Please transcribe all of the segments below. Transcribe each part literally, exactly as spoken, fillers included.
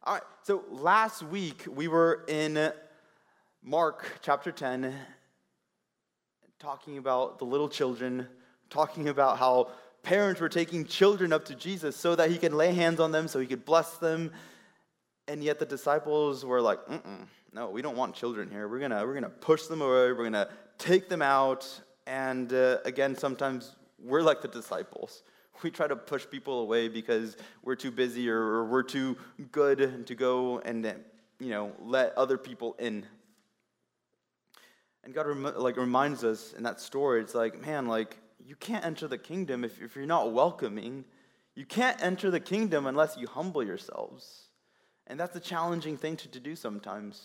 All right, so last week we were in Mark chapter ten, talking about the little children, talking about how parents were taking children up to Jesus so that he could lay hands on them, so he could bless them. And yet the disciples were like, Mm-mm, no, we don't want children here. We're gonna we're gonna push them away. We're gonna take them out. And uh, again, sometimes we're like the disciples. We try to push people away because we're too busy or, or we're too good to go and you know let other people in. And God rem- like reminds us in that story. It's like, man, like you can't enter the kingdom if, if you're not welcoming. You can't enter the kingdom unless you humble yourselves. And that's a challenging thing to, to do sometimes.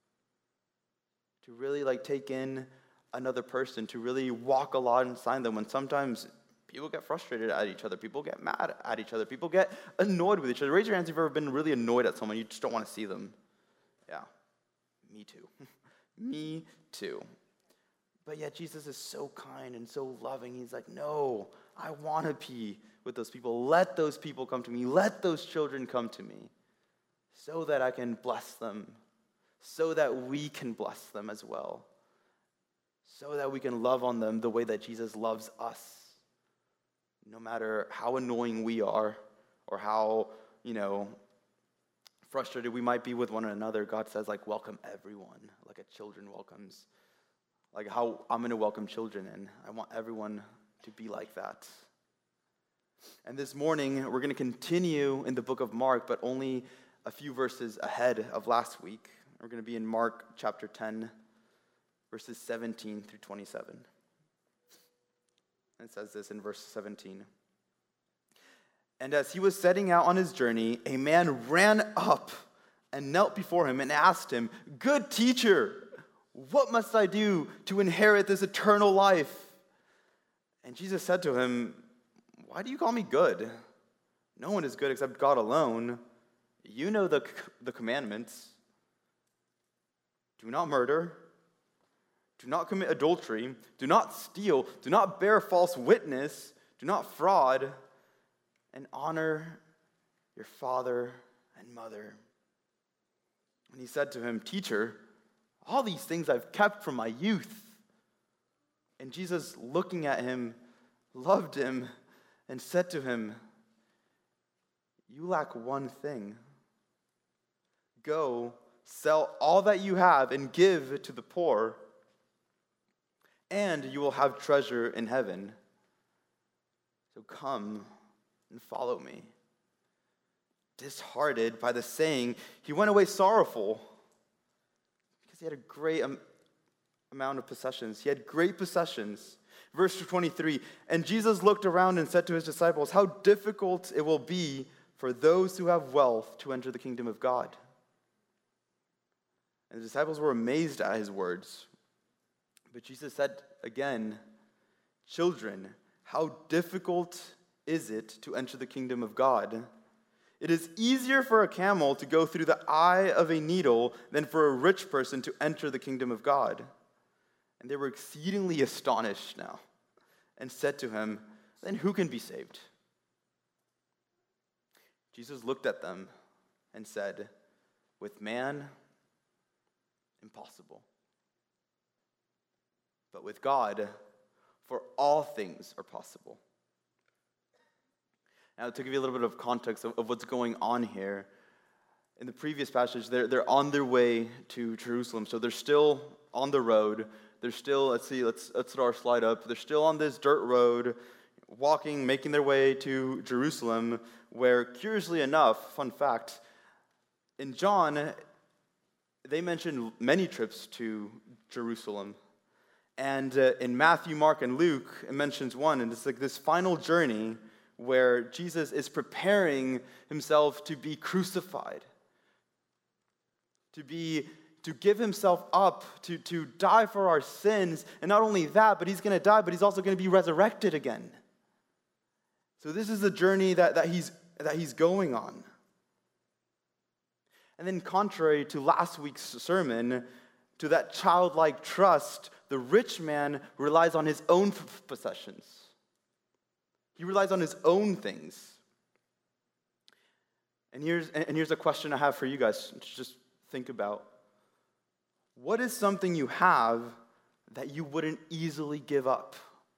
To really like take in another person, to really walk alongside them when sometimes people get frustrated at each other. People get mad at each other. People get annoyed with each other. Raise your hands if you've ever been really annoyed at someone. You just don't want to see them. Yeah, me too. me too. But yet Jesus is so kind and so loving. He's like, no, I want to be with those people. Let those people come to me. Let those children come to me so that I can bless them, so that we can bless them as well, so that we can love on them the way that Jesus loves us. No matter how annoying we are or how, you know, frustrated we might be with one another, God says, like, welcome everyone, like a children welcomes. Like how I'm going to welcome children in. I want everyone to be like that. And this morning, we're going to continue in the book of Mark, but only a few verses ahead of last week. We're going to be in Mark chapter ten, verses seventeen through twenty-seven. It says this in verse seventeen. And as he was setting out on his journey, a man ran up and knelt before him and asked him, "Good teacher, what must I do to inherit this eternal life?" And Jesus said to him, "Why do you call me good? No one is good except God alone. You know the, the commandments. Do not murder. Do not commit adultery. Do not steal. Do not bear false witness. Do not fraud. And honor your father and mother." And he said to him, "Teacher, all these things I've kept from my youth." And Jesus, looking at him, loved him and said to him, "You lack one thing. Go, sell all that you have and give to the poor, and you will have treasure in heaven. So come and follow me." Disheartened by the saying, he went away sorrowful because he had a great um, amount of possessions. He had great possessions. Verse twenty-three, and Jesus looked around and said to his disciples, "How difficult it will be for those who have wealth to enter the kingdom of God." And the disciples were amazed at his words. But Jesus said again, "Children, how difficult is it to enter the kingdom of God? It is easier for a camel to go through the eye of a needle than for a rich person to enter the kingdom of God." And they were exceedingly astonished now and said to him, "Then who can be saved?" Jesus looked at them and said, "With man, impossible. But with God, for all things are possible." Now, to give you a little bit of context of, of what's going on here, in the previous passage, they're, they're on their way to Jerusalem. So they're still on the road. They're still, let's see, let's, let's start our slide up. They're still on this dirt road, walking, making their way to Jerusalem, where, curiously enough, fun fact, in John, they mention many trips to Jerusalem. And uh, in Matthew, Mark, and Luke, it mentions one, and it's like this final journey where Jesus is preparing himself to be crucified, to be to give himself up, to, to die for our sins. And not only that, but he's going to die, but he's also going to be resurrected again. So this is the journey that, that he's that he's going on. And then contrary to last week's sermon, to that childlike trust, the rich man relies on his own possessions. He relies on his own things. And here's, and here's a question I have for you guys to just think about. What is something you have that you wouldn't easily give up?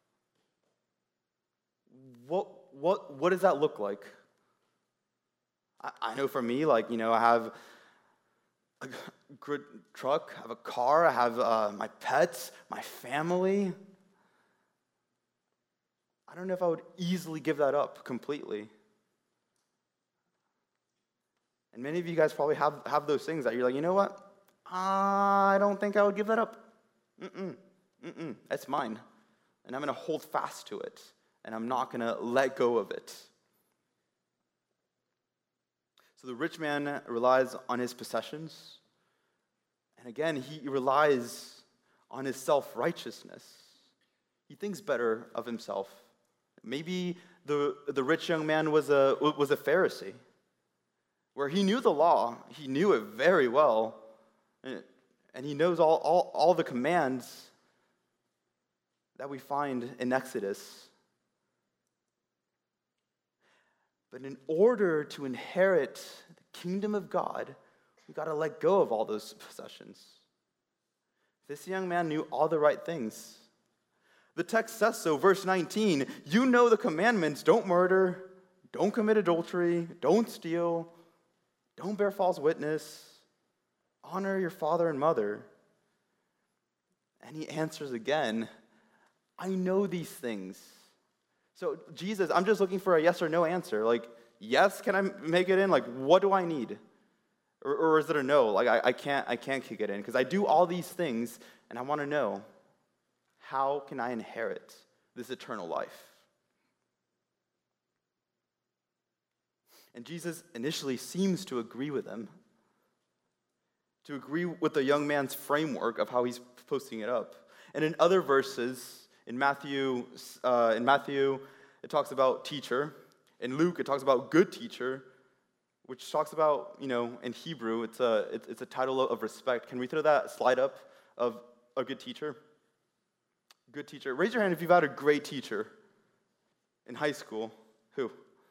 What, what, what does that look like? I, I know for me, like, you know, I have a good truck, I have a car, I have uh, my pets, my family. I don't know if I would easily give that up completely. And many of you guys probably have, have those things that you're like, you know what? I don't think I would give that up. Mm-mm, mm-mm, that's mine. And I'm going to hold fast to it. And I'm not going to let go of it. So the rich man relies on his possessions. And again, he relies on his self-righteousness. He thinks better of himself. Maybe the, the rich young man was a, was a Pharisee, where he knew the law. He knew it very well. And he knows all, all, all the commands that we find in Exodus. But in order to inherit the kingdom of God, we've got to let go of all those possessions. This young man knew all the right things. The text says so, verse nineteen, you know the commandments, don't murder, don't commit adultery, don't steal, don't bear false witness, honor your father and mother. And he answers again, I know these things. So Jesus, I'm just looking for a yes or no answer. Like, yes, can I make it in? Like, what do I need? Or, or is it a no? Like, I, I can't I can't kick it in because I do all these things and I want to know, how can I inherit this eternal life? And Jesus initially seems to agree with him, to agree with the young man's framework of how he's posting it up. And in other verses, in Matthew, uh, in Matthew, it talks about teacher. In Luke, it talks about good teacher, which talks about, you know, in Hebrew, it's a it's a title of respect. Can we throw that slide up of a good teacher? Good teacher. Raise your hand if you've had a great teacher in high school. Who?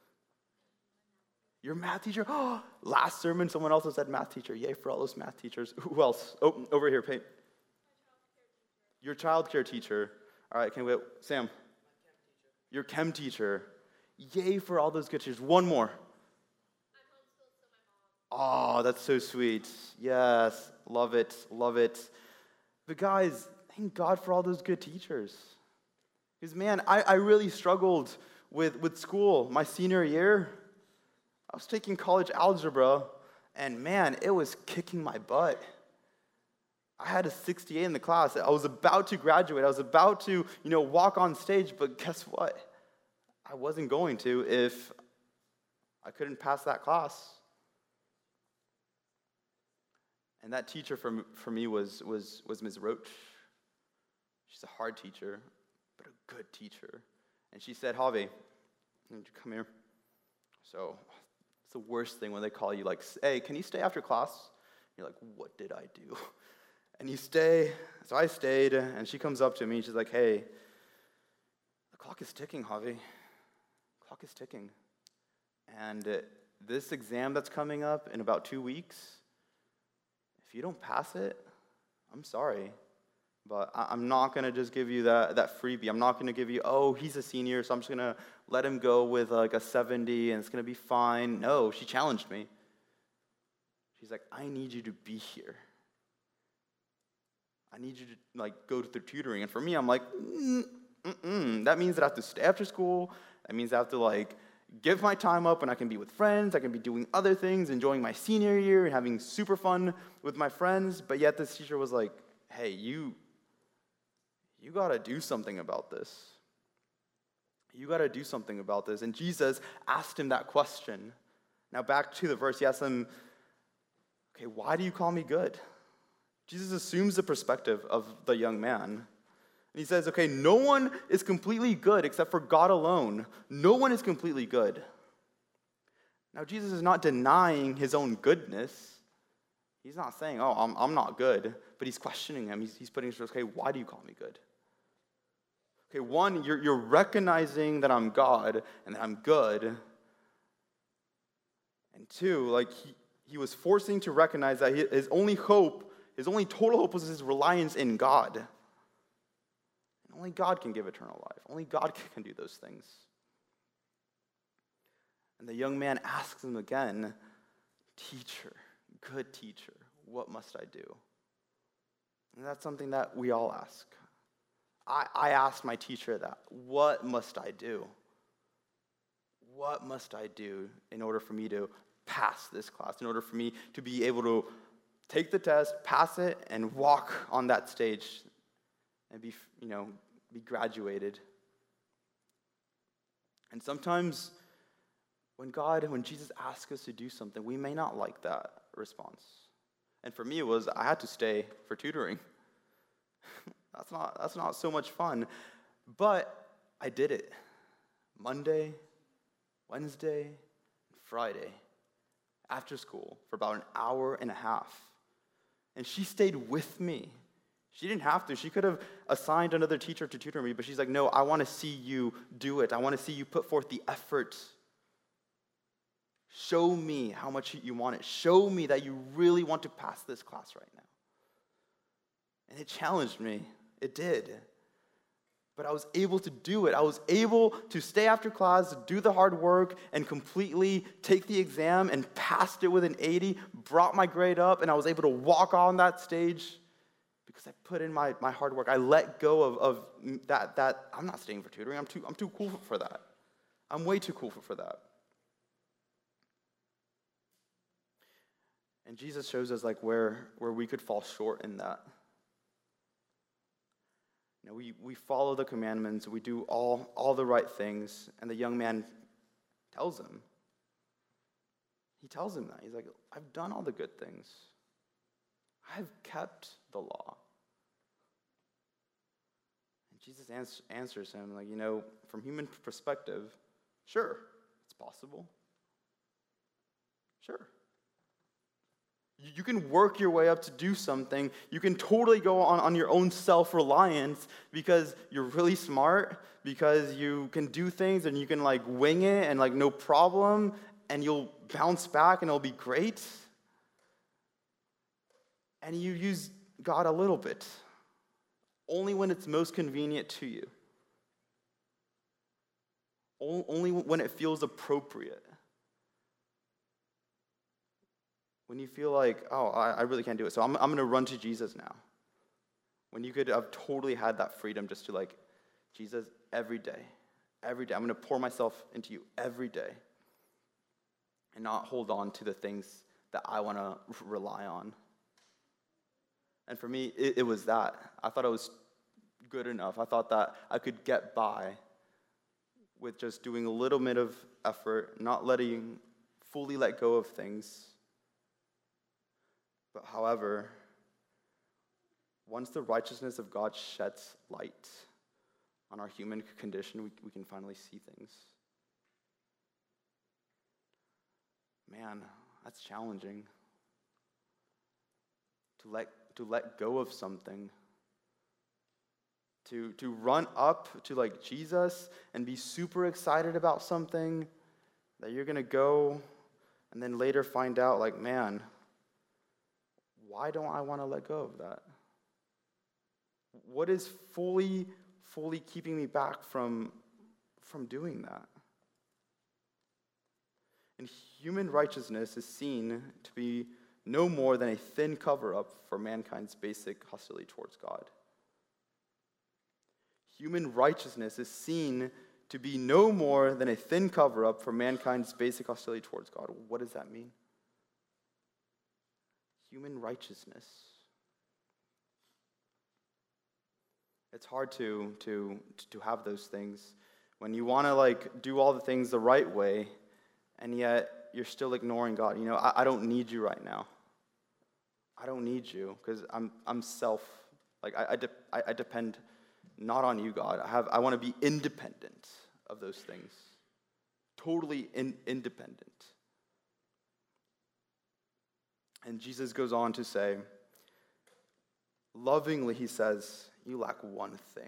Your math teacher? Oh, last sermon, someone else said math teacher. Yay for all those math teachers. Who else? Oh, over here, Pate. Your child care teacher. All right, can we, Sam? Your chem teacher. Yay for all those good teachers. One more. Oh, that's so sweet. Yes, love it, love it. But guys, thank God for all those good teachers. Because man, I, I really struggled with, with school my senior year. I was taking college algebra, and man, it was kicking my butt. I had a sixty-eight in the class. I was about to graduate. I was about to, you know, walk on stage, but guess what? I wasn't going to if I couldn't pass that class. And that teacher for, for me was, was, was Miz Roach. She's a hard teacher, but a good teacher. And she said, Javi, come here. So it's the worst thing when they call you like, hey, can you stay after class? You're like, what did I do? And you stay. So I stayed, and she comes up to me. She's like, hey, the clock is ticking, Javi. The clock is ticking. And uh, this exam that's coming up in about two weeks, if you don't pass it, I'm sorry. But I- I'm not going to just give you that, that freebie. I'm not going to give you, oh, he's a senior, so I'm just going to let him go with like a seventy, and it's going to be fine. No, she challenged me. She's like, I need you to be here. I need you to like go to the tutoring. And for me, I'm like, mm, mm-mm. That means that I have to stay after school. That means I have to like give my time up, and I can be with friends. I can be doing other things, enjoying my senior year and having super fun with my friends. But yet this teacher was like, hey, you, you got to do something about this. You got to do something about this. And Jesus asked him that question. Now back to the verse, he asked him, okay, why do you call me good? Jesus assumes the perspective of the young man. And he says, okay, no one is completely good except for God alone. No one is completely good. Now, Jesus is not denying his own goodness. He's not saying, oh, I'm, I'm not good. But he's questioning him. He's, he's putting his, okay, why do you call me good? Okay, one, you're, you're recognizing that I'm God and that I'm good. And And two, like he, he was forcing to recognize that his only hope, his only total hope was his reliance in God. And only God can give eternal life. Only God can do those things. And the young man asks him again, "Teacher, good teacher, what must I do?" And that's something that we all ask. I, I asked my teacher that. What must I do? What must I do in order for me to pass this class, in order for me to be able to take the test, pass it, and walk on that stage and be, you know, be graduated? And sometimes when God, when Jesus asks us to do something, we may not like that response. And for me, it was I had to stay for tutoring. that's not that's not so much fun, but I did it. Monday, Wednesday, Friday, after school for about an hour and a half. And she stayed with me. She didn't have to. She could have assigned another teacher to tutor me, but she's like, "No, I want to see you do it. I want to see you put forth the effort. Show me how much you want it. Show me that you really want to pass this class right now." And it challenged me. It did. But I was able to do it. I was able to stay after class, do the hard work, and completely take the exam and passed it with an eighty, brought my grade up, and I was able to walk on that stage because I put in my, my hard work. I let go of, of that, that, I'm not staying for tutoring. I'm too, I'm too cool for that. I'm way too cool for, for that. And Jesus shows us like where, where we could fall short in that. You know, we, we follow the commandments, we do all, all the right things, and the young man tells him. He tells him that. He's like, "I've done all the good things. I've kept the law." And Jesus ans- answers him like, you know, from human perspective, sure, it's possible. Sure. You can work your way up to do something. You can totally go on, on your own self-reliance because you're really smart, because you can do things and you can like wing it and like no problem, and you'll bounce back and it'll be great. And you use God a little bit, only when it's most convenient to you. Only when it feels appropriate. When you feel like, oh, I, I really can't do it, so I'm, I'm going to run to Jesus now. When you could have totally had that freedom just to like, Jesus, every day, every day, I'm going to pour myself into you every day and not hold on to the things that I want to rely on. And for me, it, it was that. I thought it was good enough. I thought that I could get by with just doing a little bit of effort, not letting, fully let go of things. But however, once the righteousness of God sheds light on our human condition, we, we can finally see things. Man, that's challenging. To let to let go of something. To to run up to like Jesus and be super excited about something that you're gonna go and then later find out like, man, why don't I want to let go of that? What is fully, fully keeping me back from, from doing that? And human righteousness is seen to be no more than a thin cover-up for mankind's basic hostility towards God. Human righteousness is seen to be no more than a thin cover-up for mankind's basic hostility towards God. What does that mean? Human righteousness. It's hard to to to have those things when you want to like do all the things the right way, and yet you're still ignoring God. You know, I, I don't need you right now. I don't need you because I'm I'm self like I I, de- I I depend not on you, God. I have I want to be independent of those things, totally in, independent. And Jesus goes on to say, lovingly, he says, you lack one thing.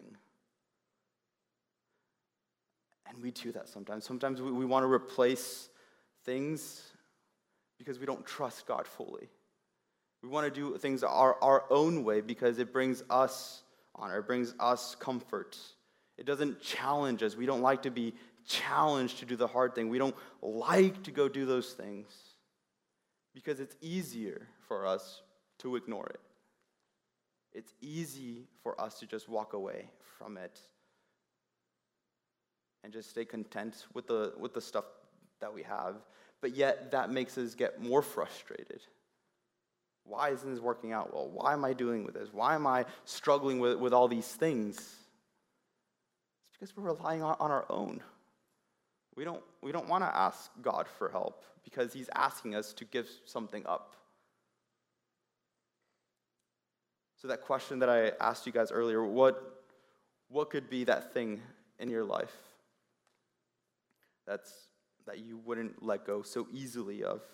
And we do that sometimes. Sometimes we, we want to replace things because we don't trust God fully. We want to do things our, our own way because it brings us honor, it brings us comfort. It doesn't challenge us. We don't like to be challenged to do the hard thing. We don't like to go do those things because it's easier for us to ignore it. It's easy for us to just walk away from it and just stay content with the with the stuff that we have. But yet that makes us get more frustrated. Why isn't this working out well? Why am I doing with this? Why am I struggling with, with all these things? It's because we're relying on, on our own. We don't, we don't want to ask God for help because he's asking us to give something up. So that question that I asked you guys earlier, what, what could be that thing in your life that's that you wouldn't let go so easily of?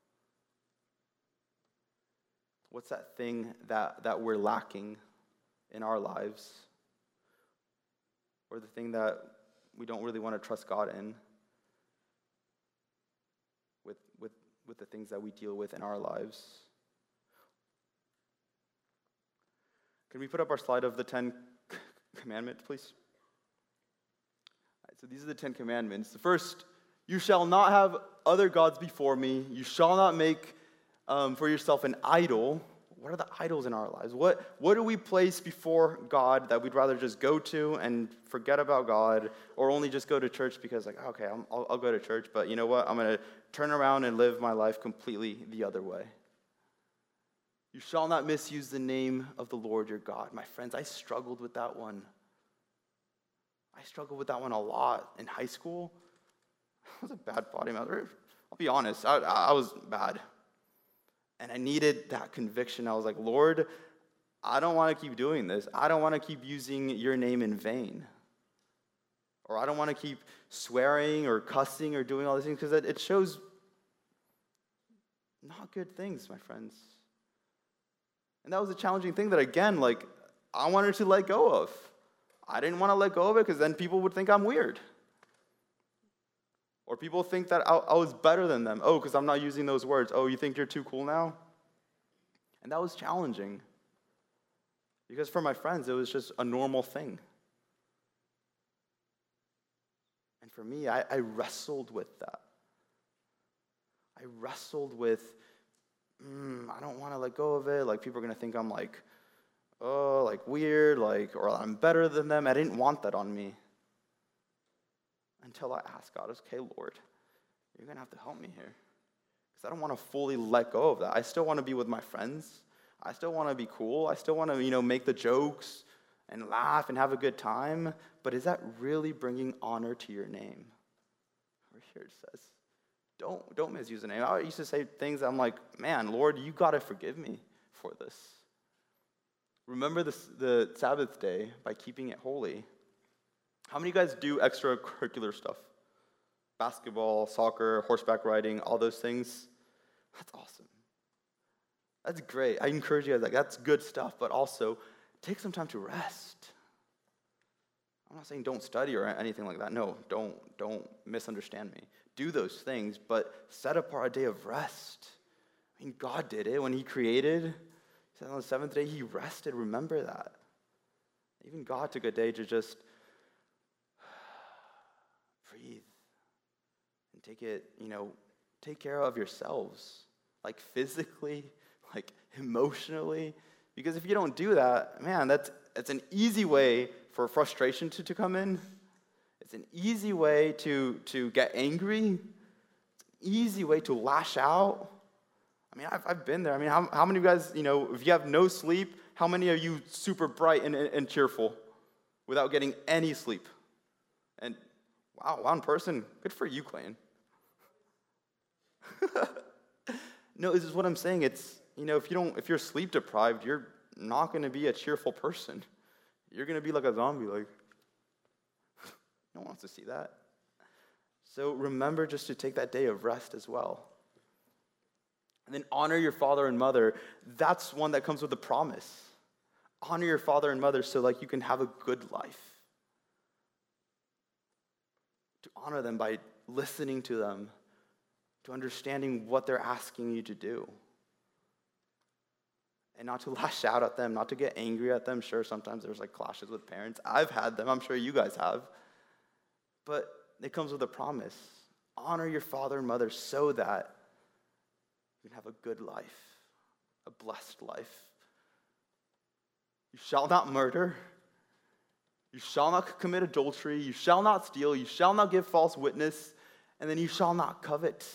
What's that thing that, that we're lacking in our lives? Or the thing that we don't really want to trust God in with, with, with the things that we deal with in our lives? Can we put up our slide of the Ten Commandments, please? All right, so these are the Ten Commandments. The first, you shall not have other gods before me. You shall not make Um, for yourself an idol. What are the idols in our lives? What what do we place before God that we'd rather just go to and forget about God, or only just go to church because, like, okay, I'm, I'll, I'll go to church, but you know what? I'm going to turn around and live my life completely the other way. You shall not misuse the name of the Lord your God. My friends, I struggled with that one. I struggled with that one a lot in high school. I was a bad body mother. I'll be honest, I, I was bad. And I needed that conviction. I was like, Lord, I don't want to keep doing this. I don't want to keep using your name in vain. Or I don't want to keep swearing or cussing or doing all these things because it shows not good things, my friends. And that was a challenging thing that, again, like, I wanted to let go of. I didn't want to let go of it because then people would think I'm weird. Or people think that I, I was better than them. Oh, because I'm not using those words. Oh, you think you're too cool now? And that was challenging. Because for my friends, it was just a normal thing. And for me, I, I wrestled with that. I wrestled with, mm, I don't want to let go of it. Like, people are going to think I'm like, oh, like weird, like, or I'm better than them. I didn't want that on me. Until I asked God, okay, Lord, you're going to have to help me here. Because I don't want to fully let go of that. I still want to be with my friends. I still want to be cool. I still want to, you know, make the jokes and laugh and have a good time. But is that really bringing honor to your name? Over here it says, don't, don't misuse the name. I used to say things, I'm like, man, Lord, you got to forgive me for this. Remember this, the Sabbath day by keeping it holy. How many of you guys do extracurricular stuff? Basketball, soccer, horseback riding, all those things? That's awesome. That's great. I encourage you guys, like, that's good stuff, but also take some time to rest. I'm not saying don't study or anything like that. No, don't, don't misunderstand me. Do those things, but set apart a day of rest. I mean, God did it when he created. He said on the seventh day he rested. Remember that. Even God took a day to just breathe and take it, you know, take care of yourselves, like physically, like emotionally, because if you don't do that, man, that's it's an easy way for frustration to, to come in. It's an easy way to, to get angry. It's an easy way to lash out. I mean, I've, I've been there. I mean, how, how many of you guys, you know, if you have no sleep, how many are you super bright and, and, and cheerful without getting any sleep? And wow, one person. Good for you, Clayton. No, this is what I'm saying. It's, you know, if you don't, if you're sleep deprived, you're not going to be a cheerful person. You're going to be like a zombie, like, no one wants to see that. So remember just to take that day of rest as well. And then honor your father and mother. That's one that comes with a promise. Honor your father and mother so, like, you can have a good life. To honor them by listening to them, to understanding what they're asking you to do. And not to lash out at them, not to get angry at them. Sure, sometimes there's like clashes with parents. I've had them. I'm sure you guys have. But it comes with a promise. Honor your father and mother so that you can have a good life, a blessed life. You shall not murder. You shall not commit adultery. You shall not steal. You shall not give false witness. And then you shall not covet.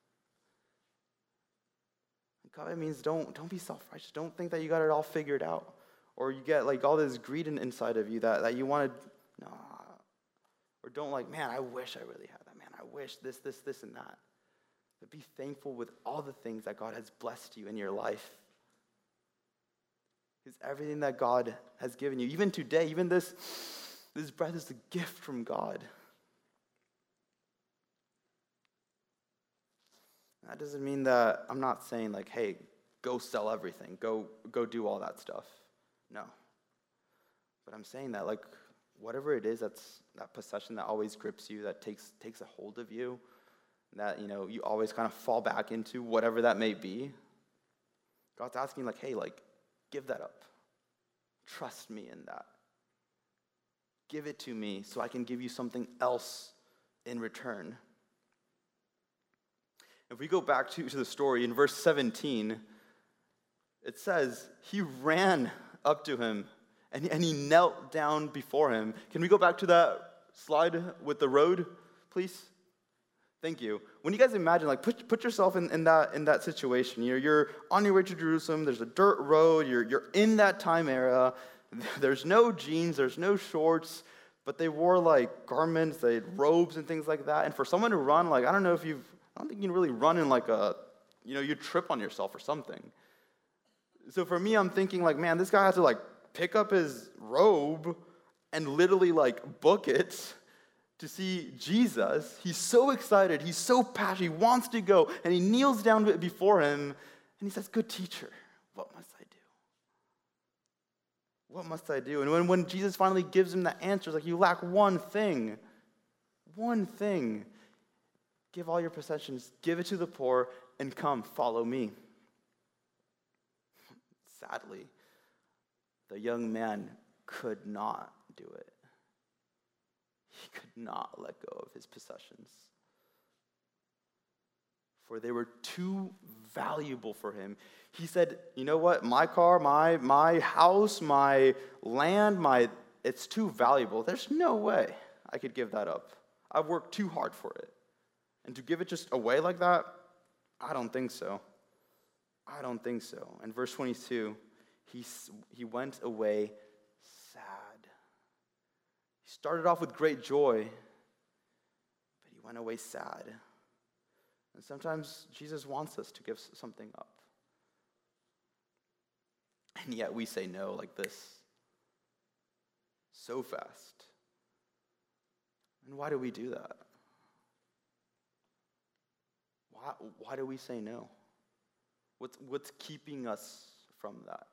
Covet means don't, don't be self-righteous. Don't think that you got it all figured out. Or you get like all this greed in, inside of you that, that you want to, no. Or don't like, man, I wish I really had that. Man, I wish this, this, this, and that. But be thankful with all the things that God has blessed you in your life. Because everything that God has given you, even today, even this, this breath is a gift from God. That doesn't mean that I'm not saying like, hey, go sell everything. Go, go do all that stuff. No. But I'm saying that like whatever it is that's that possession that always grips you, that takes takes a hold of you, that you know you always kind of fall back into, whatever that may be. God's asking like, hey, like, give that up. Trust me in that. Give it to me so I can give you something else in return. If we go back to, to the story, in verse seventeen, it says, he ran up to him, and, and he knelt down before him. Can we go back to that slide with the road, please? Thank you. When you guys imagine, like, put, put yourself in, in, that, in that situation. You're, you're on your way to Jerusalem. There's a dirt road. You're, you're in that time era. There's no jeans. There's no shorts. But they wore, like, garments. They had robes and things like that. And for someone to run, like, I don't know if you've I don't think you can really run in like a, you know, you trip on yourself or something. So for me, I'm thinking like, man, this guy has to like pick up his robe and literally like book it to see Jesus. He's so excited. He's so passionate. He wants to go. And he kneels down before him and he says, good teacher, what must I do? What must I do? And when, when Jesus finally gives him the answer, it's like, you lack one thing. One thing. Give all your possessions, give it to the poor, and come, follow me. Sadly, the young man could not do it. He could not let go of his possessions. For they were too valuable for him. He said, you know what, my car, my, my house, my land, my it's too valuable. There's no way I could give that up. I've worked too hard for it. And to give it just away like that, I don't think so. I don't think so. And verse twenty-two, he, he went away sad. He started off with great joy, but he went away sad. And sometimes Jesus wants us to give something up. And yet we say no like this so fast. And why do we do that? Why, why do we say no? What's, what's keeping us from that?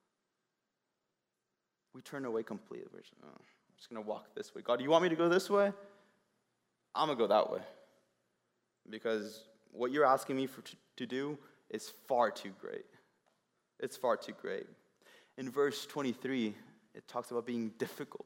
We turn away completely. We're just, oh, I'm just going to walk this way. God, do you want me to go this way? I'm going to go that way. Because what you're asking me for, to, to do is far too great. It's far too great. In verse twenty-three, it talks about being difficult.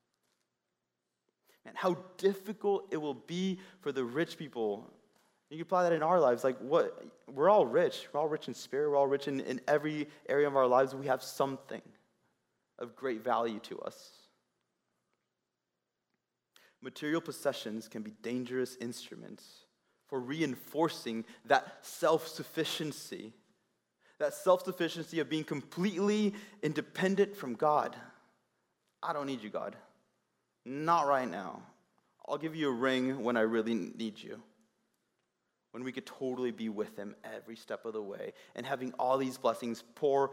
Man, how difficult it will be for the rich people. You can apply that in our lives. Like, what? We're all rich. We're all rich in spirit. We're all rich in, in every area of our lives. We have something of great value to us. Material possessions can be dangerous instruments for reinforcing that self-sufficiency, that self-sufficiency of being completely independent from God. I don't need you, God. Not right now. I'll give you a ring when I really need you. When we could totally be with him every step of the way and having all these blessings pour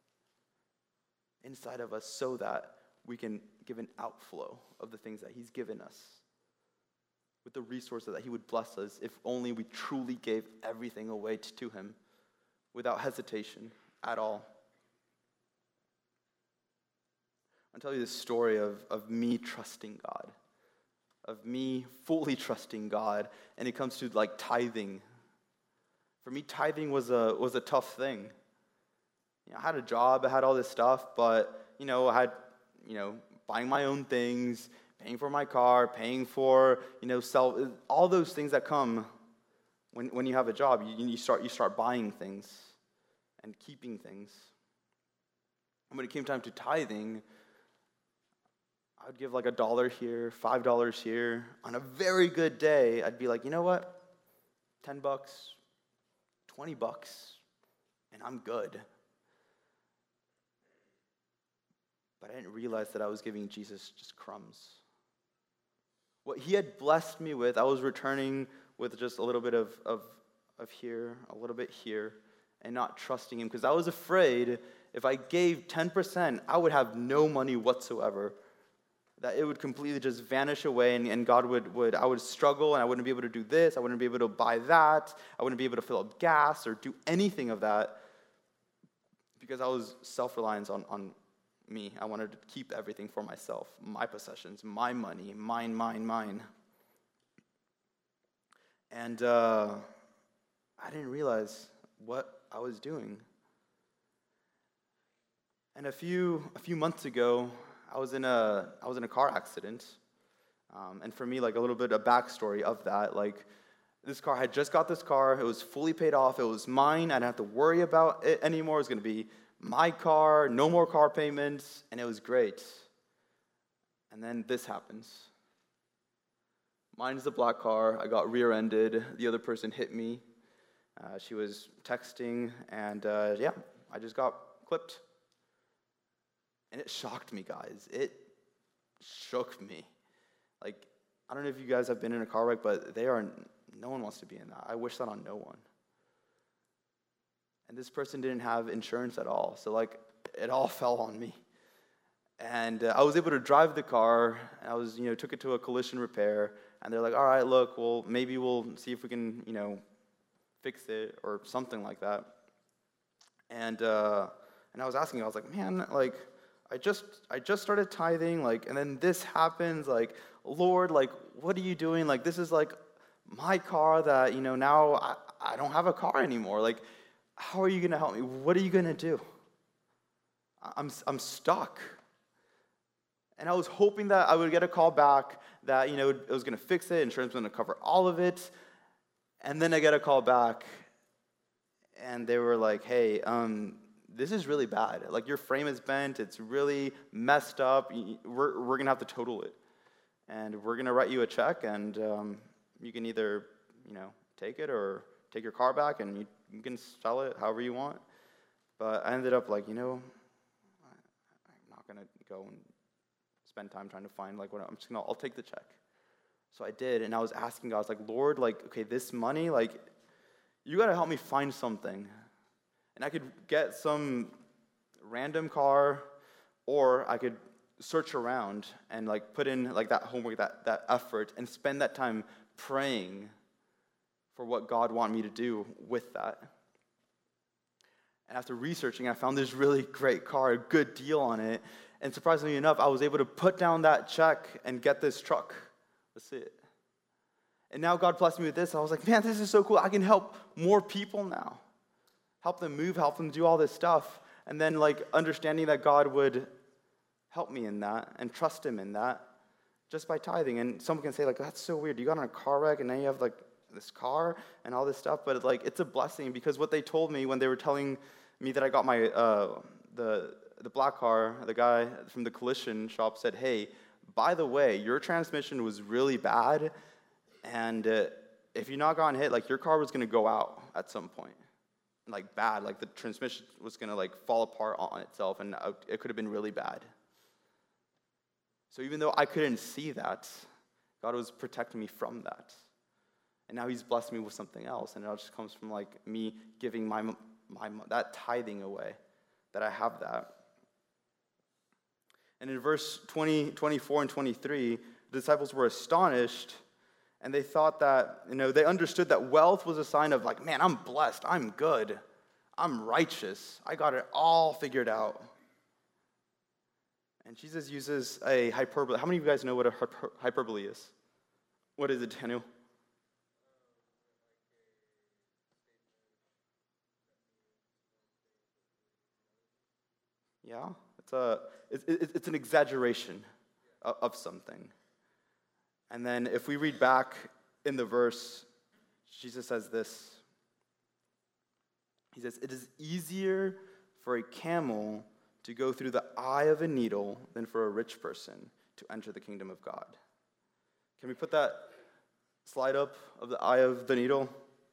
inside of us so that we can give an outflow of the things that he's given us with the resources that he would bless us if only we truly gave everything away to him without hesitation at all. I'll tell you this story of, of me trusting God. Of me fully trusting God, and it comes to like tithing. For me, tithing was a was a tough thing. You know, I had a job, I had all this stuff, but you know, I had, you know, buying my own things, paying for my car, paying for, you know, self, all those things that come when when you have a job. You, you start you start buying things and keeping things. And when it came time to tithing, I would give like a dollar here, five dollars here. On a very good day, I'd be like, you know what, ten bucks, twenty bucks, and I'm good. But I didn't realize that I was giving Jesus just crumbs. What he had blessed me with, I was returning with just a little bit of, of, of here, a little bit here, and not trusting him, because I was afraid if I gave ten percent, I would have no money whatsoever. That it would completely just vanish away, and, and God would, would, I would struggle, and I wouldn't be able to do this, I wouldn't be able to buy that, I wouldn't be able to fill up gas or do anything of that, because I was self-reliant on, on me. I wanted to keep everything for myself, my possessions, my money, mine, mine, mine. And uh, I didn't realize what I was doing. And a few a few months ago, I was in a I was in a car accident, um, and for me, like a little bit of backstory of that, like this car, I had just got this car. It was fully paid off. It was mine. I didn't have to worry about it anymore. It was going to be my car, no more car payments, and it was great. And then this happens. Mine is a black car. I got rear-ended. The other person hit me. Uh, she was texting, and uh, yeah, I just got clipped. And it shocked me, guys. It shook me. Like, I don't know if you guys have been in a car wreck, but they are, no one wants to be in that. I wish that on no one. And this person didn't have insurance at all. So, like, it all fell on me. And uh, I was able to drive the car. And I was, you know, took it to a collision repair. And they're like, all right, look, well, maybe we'll see if we can, you know, fix it or something like that. And uh, and I was asking, I was like, man, like, I just I just started tithing, like, and then this happens, like, Lord, like, what are you doing? Like, this is like my car that, you know, now I, I don't have a car anymore. Like, how are you going to help me? What are you going to do? I'm I'm stuck. And I was hoping that I would get a call back that, you know, it was going to fix it, insurance was going to cover all of it. And then I get a call back, and they were like, hey, um, this is really bad. Like, your frame is bent. It's really messed up. We're we're going to have to total it. And we're going to write you a check, and um, you can either, you know, take it or take your car back, and you, you can sell it however you want. But I ended up like, you know, I'm not going to go and spend time trying to find, like, what I'm just going to, I'll take the check. So I did, and I was asking God, I was like, Lord, like, okay, this money, like, you got to help me find something. And I could get some random car, or I could search around and, like, put in, like, that homework, that, that effort, and spend that time praying for what God wanted me to do with that. And after researching, I found this really great car, a good deal on it. And surprisingly enough, I was able to put down that check and get this truck. That's it. And now God blessed me with this. I was like, man, this is so cool. I can help more people now. Help them move, help them do all this stuff. And then, like, understanding that God would help me in that and trust him in that just by tithing. And someone can say, like, that's so weird. You got in a car wreck and now you have, like, this car and all this stuff. But, like, it's a blessing, because what they told me when they were telling me that I got my, uh, the, the black car, the guy from the collision shop said, hey, by the way, your transmission was really bad. And uh, if you're not gotten hit, like, your car was going to go out at some point. Like, bad. Like, the transmission was going to, like, fall apart on itself, and it could have been really bad. So even though I couldn't see that, God was protecting me from that. And now he's blessed me with something else, and it all just comes from, like, me giving my, my that tithing away, that I have that. And in verse twenty, twenty-four, and twenty-three, the disciples were astonished. And they thought that, you know, they understood that wealth was a sign of, like, man, I'm blessed, I'm good, I'm righteous, I got it all figured out. And Jesus uses a hyperbole. How many of you guys know what a hyperbole is? What is it, Daniel? Yeah? It's, a, it's, it's an exaggeration of, of something. And then if we read back in the verse, Jesus says this. He says, "It is easier for a camel to go through the eye of a needle than for a rich person to enter the kingdom of God." Can we put that slide up of the eye of the needle?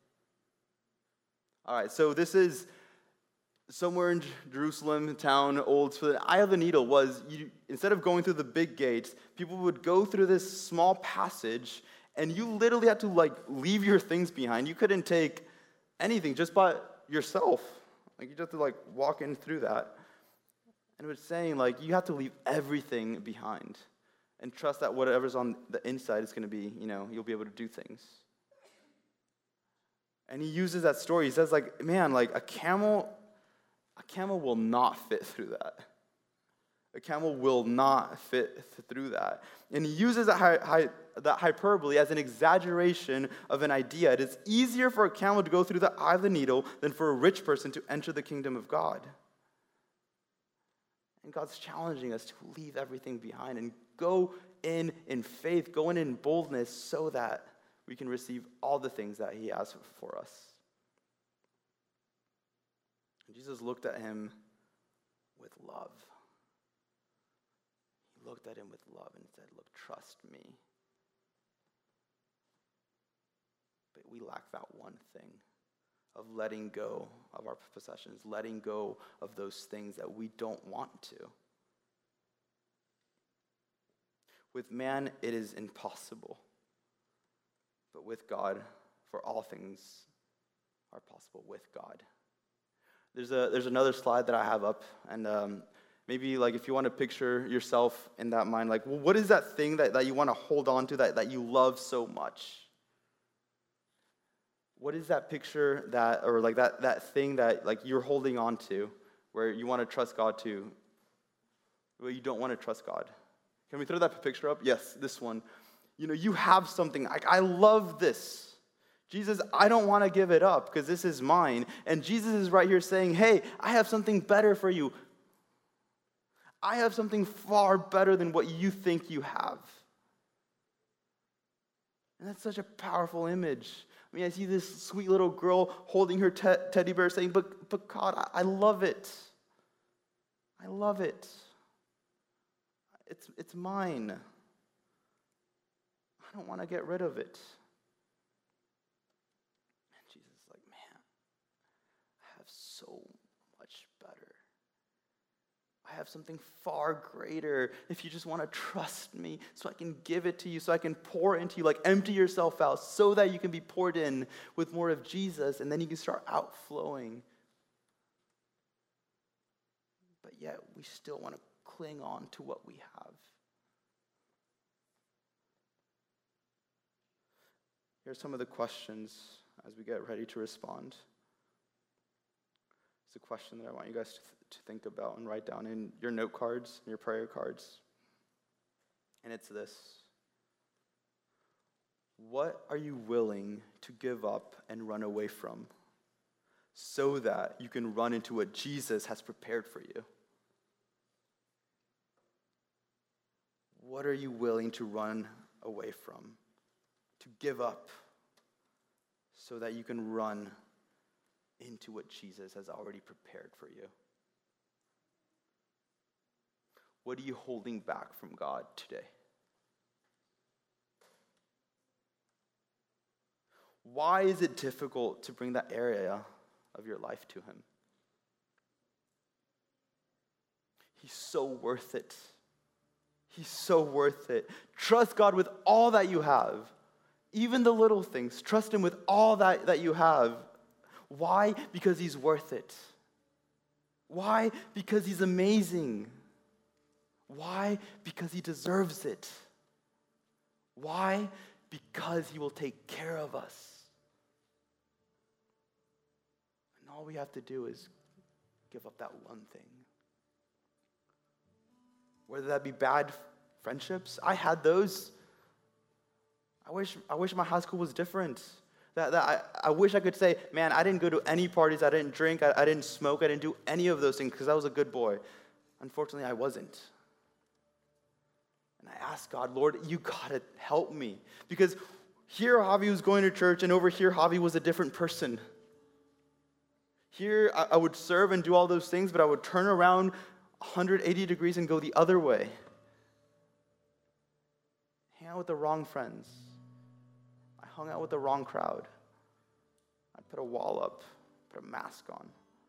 All right, so this is somewhere in Jerusalem town, old. So the eye of the needle was, you, instead of going through the big gates, people would go through this small passage, and you literally had to like leave your things behind. You couldn't take anything just by yourself. Like you just have to like walk in through that. And it was saying like you have to leave everything behind and trust that whatever's on the inside is going to be, you know, you'll be able to do things. And he uses that story. He says like, man, like a camel, a camel will not fit through that. A camel will not fit through that. And he uses that, hy- hy- that hyperbole as an exaggeration of an idea. It is easier for a camel to go through the eye of the needle than for a rich person to enter the kingdom of God. And God's challenging us to leave everything behind and go in in faith, go in in boldness so that we can receive all the things that he has for us. And Jesus looked at him with love. He looked at him with love and said, "Look, trust me." But we lack that one thing of letting go of our possessions, letting go of those things that we don't want to. With man, it is impossible. But with God, for all things are possible with God. There's a there's another slide that I have up, and um, maybe like if you want to picture yourself in that mind, like, well, what is that thing that, that you want to hold on to that, that you love so much? What is that picture that, or like that, that thing that like you're holding on to where you want to trust God to, where you don't want to trust God? Can we throw that picture up? Yes, this one. You know, you have something, like, I love this. Jesus, I don't want to give it up because this is mine. And Jesus is right here saying, hey, I have something better for you. I have something far better than what you think you have. And that's such a powerful image. I mean, I see this sweet little girl holding her te- teddy bear saying, but, but God, I, I love it. I love it. It's, it's mine. I don't want to get rid of it. And Jesus is like, man, I have so much better. I have something far greater if you just want to trust me so I can give it to you, so I can pour into you, like empty yourself out so that you can be poured in with more of Jesus, and then you can start outflowing. But yet we still want to cling on to what we have. Here's some of the questions as we get ready to respond. It's a question that I want you guys to, th- to think about and write down in your note cards, in your prayer cards. And it's this. What are you willing to give up and run away from so that you can run into what Jesus has prepared for you? What are you willing to run away from, to give up, so that you can run into what Jesus has already prepared for you? What are you holding back from God today? Why is it difficult to bring that area of your life to him? He's so worth it. He's so worth it. Trust God with all that you have. Even the little things. Trust him with all that, that you have. Why? Because he's worth it. Why? Because he's amazing. Why? Because he deserves it. Why? Because he will take care of us. And all we have to do is give up that one thing. Whether that be bad friendships. I had those. I wish I wish my high school was different. That, that I, I wish I could say, man, I didn't go to any parties, I didn't drink, I, I didn't smoke, I didn't do any of those things because I was a good boy. Unfortunately, I wasn't. And I asked God, Lord, you gotta help me. Because here Javi was going to church, and over here Javi was a different person. Here I, I would serve and do all those things, but I would turn around one hundred eighty degrees and go the other way. Hang out with the wrong friends. I hung out with the wrong crowd. I put a wall up, put a mask on.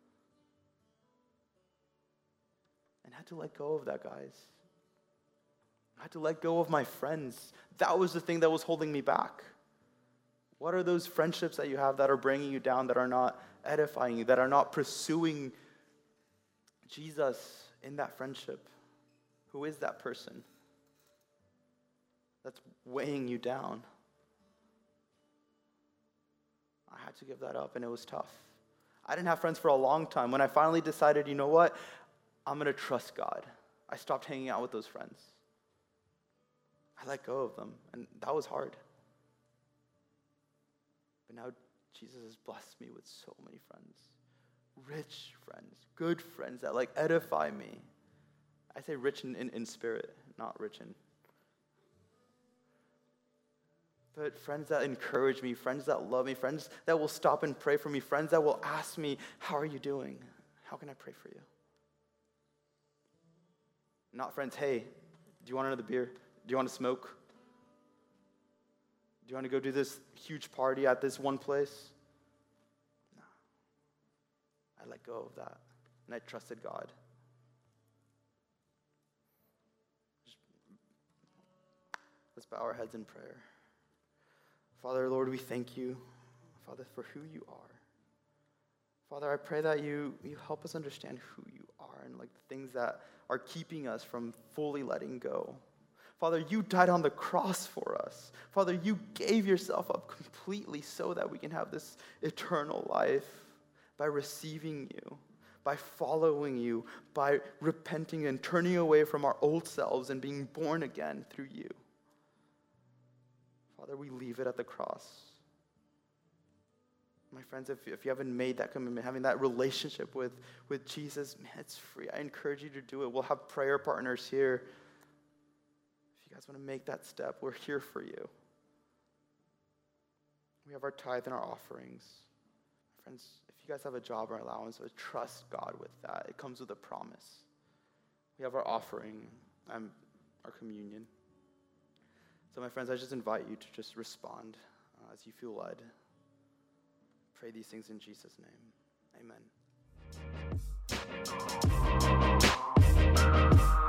And I had to let go of that, guys. I had to let go of my friends. That was the thing that was holding me back. What are those friendships that you have that are bringing you down, that are not edifying you, that are not pursuing Jesus in that friendship? Who is that person that's weighing you down? I had to give that up, and it was tough. I didn't have friends for a long time. When I finally decided, you know what, I'm going to trust God, I stopped hanging out with those friends. I let go of them, and that was hard. But now Jesus has blessed me with so many friends. Rich friends, good friends that like edify me. I say rich in, in, in spirit, not rich in. But friends that encourage me, friends that love me, friends that will stop and pray for me, friends that will ask me, how are you doing? How can I pray for you? Not friends, hey, do you want another beer? Do you want to smoke? Do you want to go do this huge party at this one place? No. I let go of that, and I trusted God. Let's bow our heads in prayer. Father, Lord, we thank you, Father, for who you are. Father, I pray that you, you help us understand who you are and like the things that are keeping us from fully letting go. Father, you died on the cross for us. Father, you gave yourself up completely so that we can have this eternal life by receiving you, by following you, by repenting and turning away from our old selves and being born again through you. Father, we leave it at the cross. My friends, if, if you haven't made that commitment, having that relationship with, with Jesus, man, it's free. I encourage you to do it. We'll have prayer partners here. If you guys want to make that step, we're here for you. We have our tithe and our offerings. Friends, if you guys have a job or allowance, trust God with that. It comes with a promise. We have our offering and our communion. So my friends, I just invite you to just respond uh, as you feel led. Pray these things in Jesus' name. Amen.